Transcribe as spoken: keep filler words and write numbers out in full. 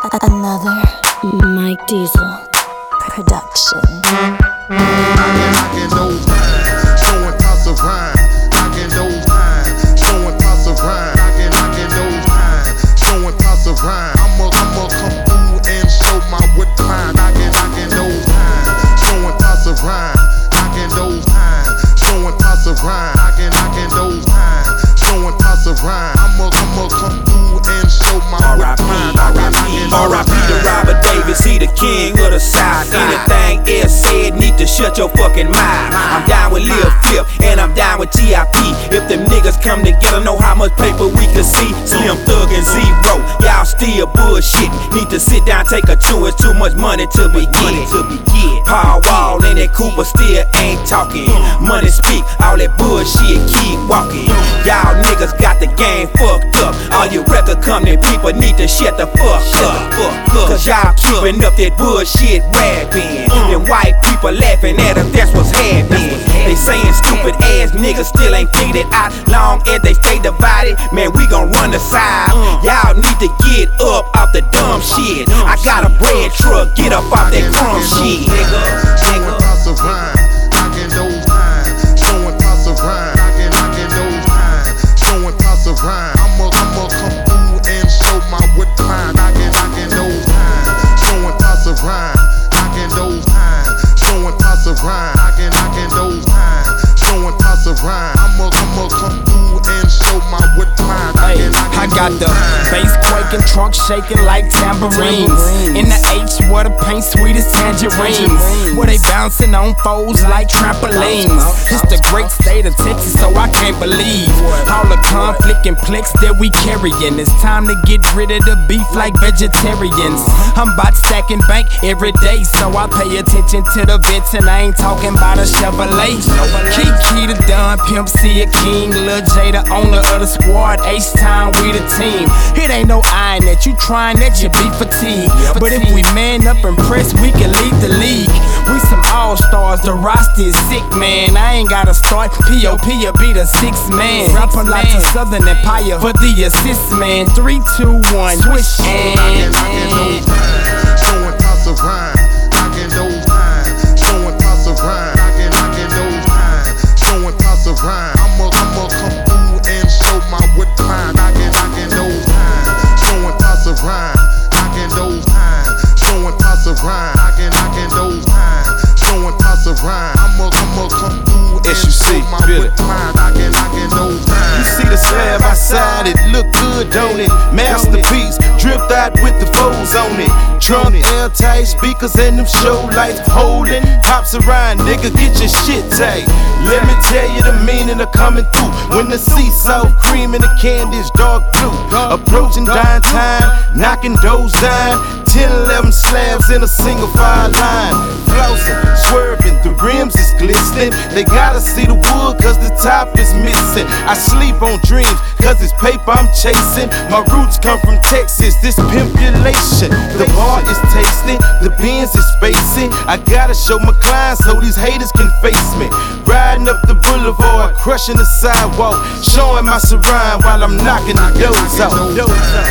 Another Mike Diesel production. Knocking those lines, showing toss of rhyme. Knocking those lines, showing toss of rhyme. Knocking, knocking those lines, showing toss of rhyme. I'ma, I'ma come through and show my wood climb. Knocking, knocking those lines, showing toss of rhyme. Knocking those lines, showing toss of rhyme. Knocking, knocking those lines, showing toss of rhyme. I'ma, I'ma come through and show my wood climb. R I P to Robert Davis, he the king of the South. Anything else said, need to shut your fucking mouth. I'm down with Lil Flip, and I'm down with T I P. If them niggas come together, know how much paper we can see. Slim Thug and Zero, y'all still bullshit. Need to sit down, take a chew, it's too much money to be get. Paul Wall and that Cooper still ain't talking. Money speak, all that bullshit keep walking. Y'all niggas got the game fucked up. All you record company people need to shut the fuck up. Cause y'all keeping up that bullshit rapping. And white people laughing at us, that's what's happening. They saying stupid ass niggas still ain't figured it out. Long as they stay divided, man, we gon' run the side. Y'all need to get up off the dumb shit. I got a bread truck, get up off that crumb shit. Showing toss of rhyme, knocking those lines, showing toss of rhyme, knocking, knocking those lines, showing toss of rhyme. I'ma, I'ma come through and show my wood climb, knocking, knocking those lines, showing toss of rhyme, knocking those lines, showing toss of rhyme, knocking, knocking those lines, showing toss of rhyme. I'ma, I'ma come through and show my wood climb. Hey, I got the bass quaking, trunk shaking like tambourines. In the H, where the paint sweet as tangerines. Where they bouncing on foes like trampolines. It's the great state of Texas, so I can't believe all the conflict and plex that we carrying. It's time to get rid of the beef like vegetarians. I'm about stacking bank every day, so I pay attention to the vets, and I ain't talking about a Chevrolet. Kiki the Don, Pimp C a king, Lil J the owner of the squad. H-Time, we the team. It ain't no iron that you trying that you be fatigued. But if we man up and press, we can lead the league. We some all-stars, the roster is sick, man. I ain't gotta start, P O P will be the sixth man. Rapper like a Southern Empire for the assist, man. Three, two, one, switch and Knocking those lines, showing toss of rhyme, knocking those lines, showing toss of rhyme, knocking, knocking those lines, showing toss of rhyme. I'ma, I'ma come through and show my wood climb, knocking, knocking those lines, showing toss of rhyme, knocking those lines, showing toss of rhyme, knocking, knocking those lines, showing toss of rhyme. I'ma, I'ma come through and show my wood climb, knocking, knocking those lines. You see the slab outside, it look good, don't it? Masterpiece, dripped out with the foes on it. Trunk, airtight speakers and them show lights holding. Pops around, nigga, get your shit tight. Let me tell you the meaning of coming through. When the sea soft cream and the candy's dark blue. Approaching dying time, knocking doors down. ten, eleven slabs in a single file line. Flossing, swerving, the rims is glistening. They gotta see the wood cause the top is missing. I sleep on dreams cause it's paper I'm chasing. My roots come from Texas, this pimpulation. The bar is tasting, the Benz is spacing. I gotta show my clients so these haters can face me. Riding up the boulevard, crushing the sidewalk, showing my surround while I'm knocking the doors out.